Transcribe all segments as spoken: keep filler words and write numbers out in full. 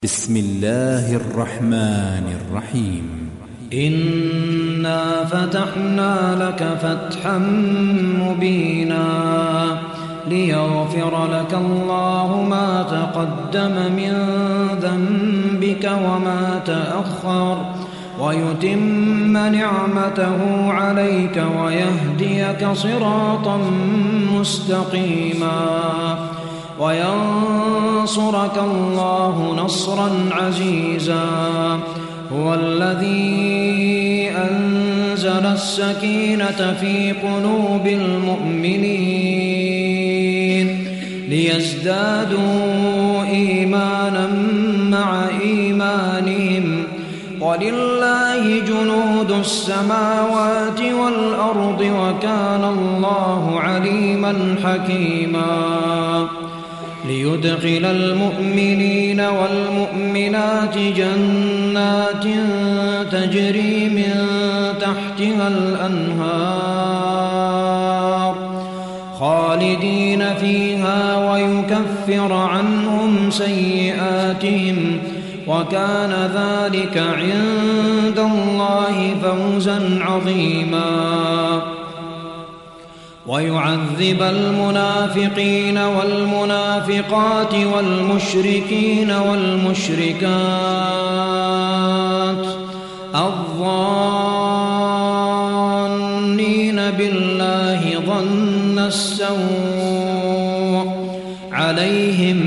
بسم الله الرحمن الرحيم. إنا فتحنا لك فتحا مبينا ليغفر لك الله ما تقدم من ذنبك وما تأخر ويتم نعمته عليك ويهديك صراطا مستقيما وينصرك الله نصرا عزيزا. هو الذي أنزل السكينة في قلوب المؤمنين ليزدادوا إيمانا مع إيمانهم ولله جنود السماوات والأرض وكان الله عليما حكيما. ليدخل المؤمنين والمؤمنات جنات تجري من تحتها الأنهار خالدين فيها ويكفر عنهم سيئاتهم وكان ذلك عند الله فوزا عظيما. ويعذب المنافقين والمنافقات والمشركين والمشركات الظانين بالله ظن السوء عليهم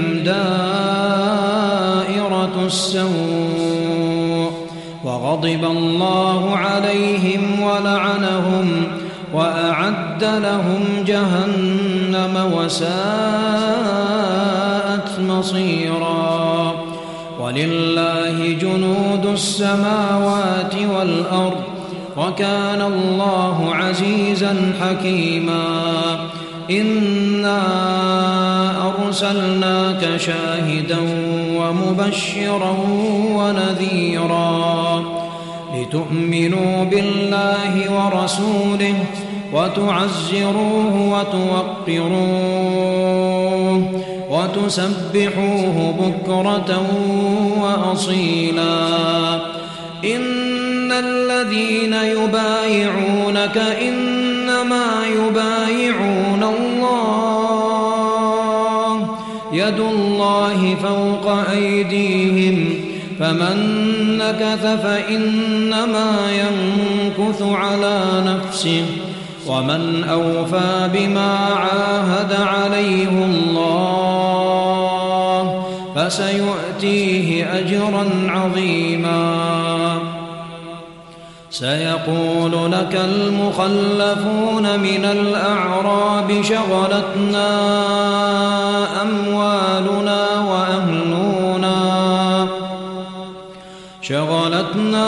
دائرة السوء وغضب الله عليهم ولعنهم وأعد لهم جهنم وساءت مصيرا. ولله جنود السماوات والأرض وكان الله عزيزا حكيما. إنا أرسلناك شاهدا ومبشرا ونذيرا لتؤمنوا بالله ورسوله وتعزروه وتوقروه وتسبحوه بكرة وأصيلا. إن الذين يبايعونك إنما يبايعون الله يد الله فوق أيديهم فمن نكث فإنما ينكث على نفسه ومن أوفى بما عاهد عليه الله فسيؤتيه أجرا عظيما. سيقول لك المخلفون من الأعراب شغلتنا أموالنا وأهلنا شغلتنا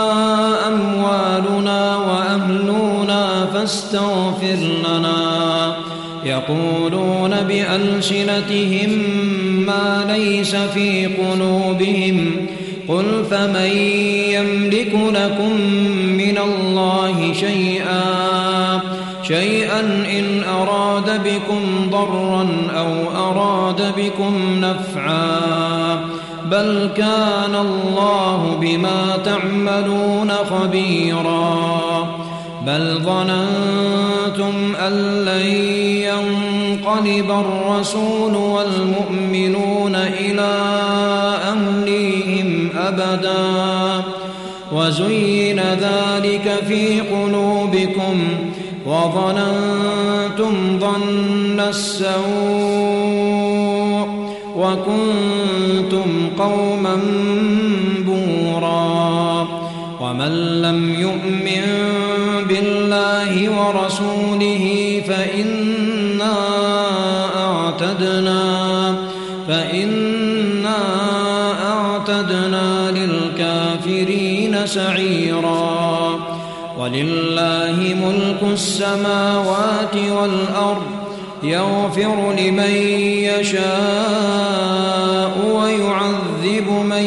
أموالنا وأهلنا فاستغفر لنا. يقولون بألسنتهم ما ليس في قلوبهم قل فمن يملك لكم من الله شيئا شيئا إن أراد بكم ضرا أو أراد بكم نفعا بل كان الله بما تعملون خبيرا. بل ظننتم أن لن ينقلب الرسول والمؤمنون إلى أهليهم أبدا وزين ذلك في قلوبكم وظننتم ظن السوء وكنتم قوما بورا. ومن لم يؤمن بالله ورسوله فإنا أعتدنا فإنا أعتدنا للكافرين سعيرا. ولله ملك السماوات والأرض يغفر لمن يشاء ويعذب من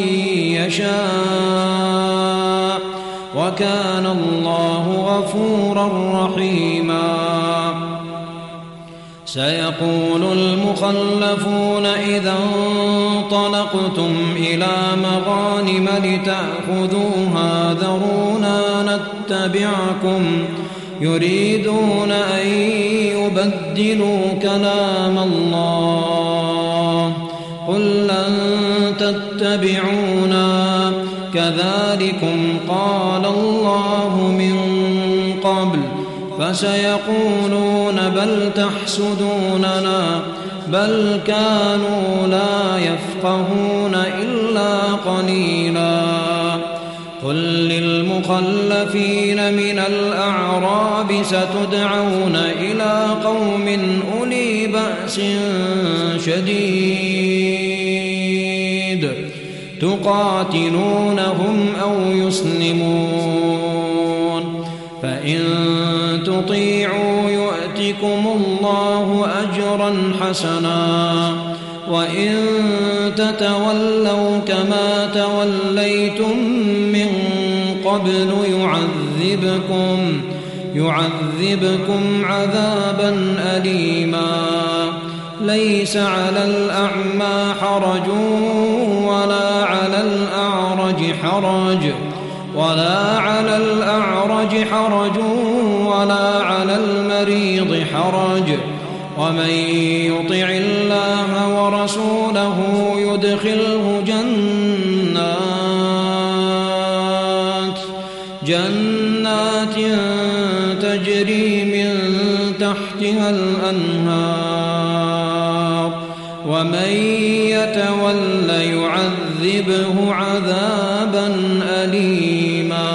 يشاء وكان الله غفورا رحيما. سيقول المخلفون إذا انطلقتم إلى مغانم لتأخذوها ذرونا نتبعكم يريدون أن يبدلوا كلام الله قل لن تتبعونا كذلكم قال الله من قبل فسيقولون بل تحسدوننا بل كانوا لا يفقهون إلا قليلا قل للمخلفين من الأعراب ستدعون إلى قوم أولي بأس شديد تقاتلونهم أو يسلمون فإن تطيعوا يؤتكم الله أجرا حسنا وإن تتولوا كما توليتم من قبل يعذبكم يعذبكم عذابا أليما ليس على الأعمى حرج ولا على الأعرج حرج ولا على الأعرج حرج ولا على المريض حرج ومن يطع الله ورسوله يدخله جنات جنات تجري من تحتها الأنهار ومن يتول يعذبه عذابا أليما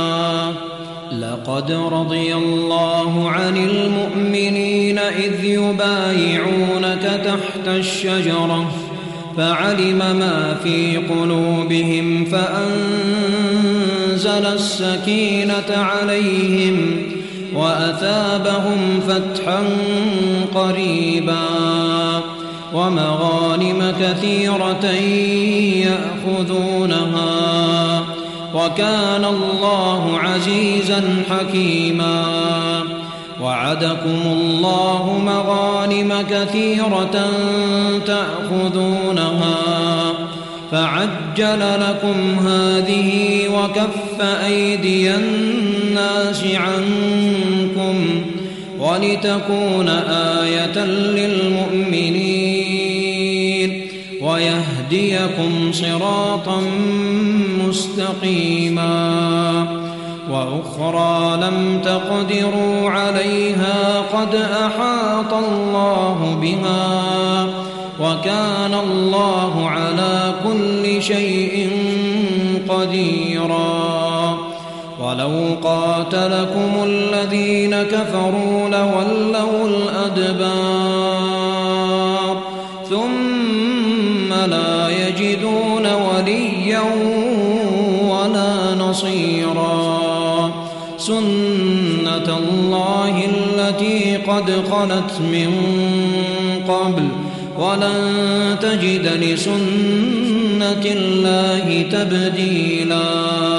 لقد رضي الله عن المؤمنين إذ يبايعونك تحت الشجرة فعلم ما في قلوبهم فأنزل السكينة عليهم وأثابهم فتحا قريبا ومغانم كثيرة يأخذونها وكان الله عزيزا حكيما وعدكم الله مغانم كثيرة تأخذونها فعجل لكم هذه وكف أيدي الناس عنكم ولتكون آية للمؤمنين ويهديكم صراطا مستقيما وأخرى لم تقدروا عليها قد أحاط الله بها وكان الله على كل شيء قديرا ولو قاتلكم الذين كفروا لولوا الأدبار ثم لا يجدون وليا ولا نصيرا سنة الله التي قد خلت من قبل ولن تجد لسنة الله تبديلا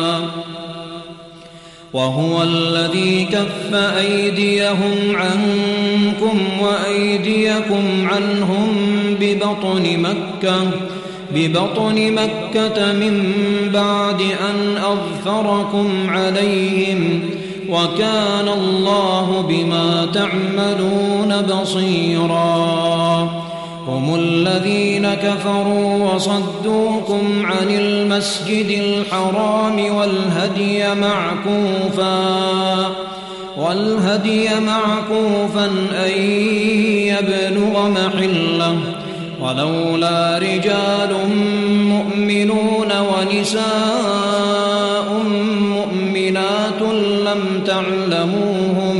وهو الذي كف أيديهم عنكم وأيديكم عنهم ببطن مكة ببطن مكة من بعد أن أظفركم عليهم وكان الله بما تعملون بصيرا هم الذين كفروا وصدوكم عن المسجد الحرام والهدي معكوفا والهدي معكوفا أن يبلغ محله ولولا رجال مؤمنون ونساء مؤمنات لم تعلموهم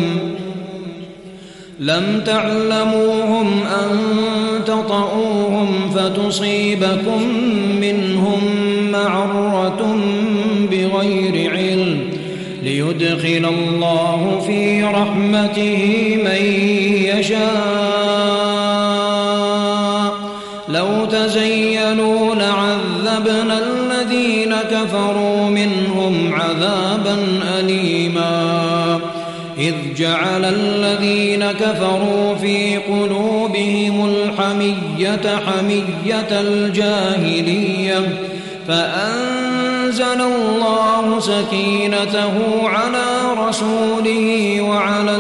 لم تعلموهم أن تطؤوهم فتصيبكم منهم معرة بغير علم ليدخل الله في رحمته من يشاء لو تزينوا لعذبنا الذين كفروا منهم عذابا أليما إذ جعل الذين كفروا في قلوبهم الحمية حمية الجاهلية فأنزل الله سكينته على رسوله وعلى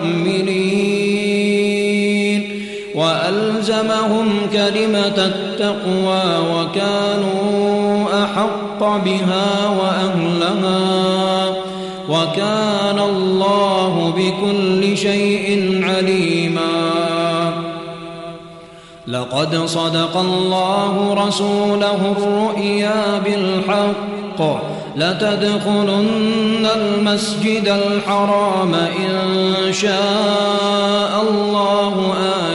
المؤمنين وألزمهم كلمة التقوى وكانوا أحق بها وأهلها وكان الله بكل شيء عليما. لقد صدق الله رسوله الرؤيا بالحق لتدخلن المسجد الحرام إن شاء الله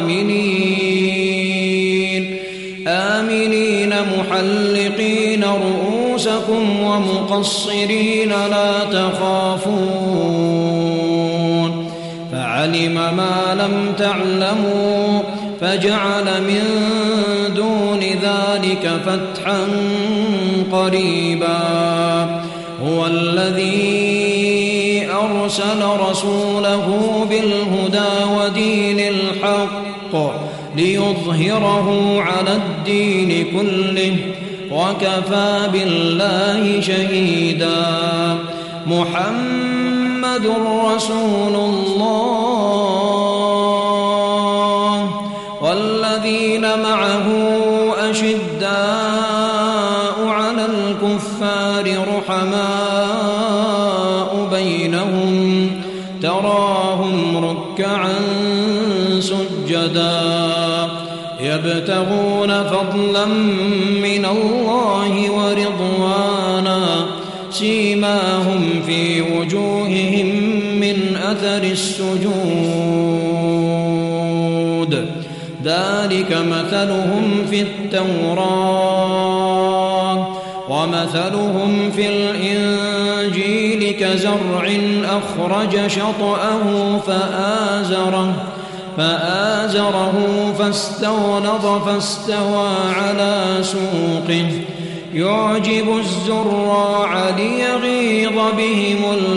آمنين آمنين محلقين رؤوسكم ومقصرين لا تخافون فعلم ما لم تعلموا فجعل من دون ذلك فتحا قريبا. هو الذي أرسل رسوله بالهدى ودين الحق ليظهره على الدين كله وكفى بالله شهيدا. محمد رسول الله والذين معه أشداء على الكفار رحماء بينهم تراهم ركعا سجدا يبتغون فضلا من الله ورضوانا سيماهم في وجوههم من أثر السجود ذلك مثلهم في التوراة ومثلهم في الإنجيل كزرع أخرج شطأه فآزره فآزره فاستغلظ فاستوى على سوقه يعجب الزراع ليغيظ بهم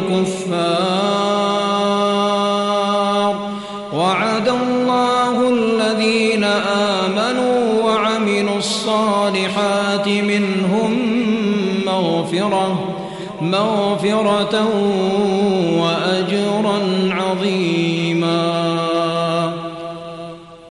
الكفار. وعد الله الذين آمنوا وعملوا الصالحات منهم مغفرة مغفرة وأجرا عظيما.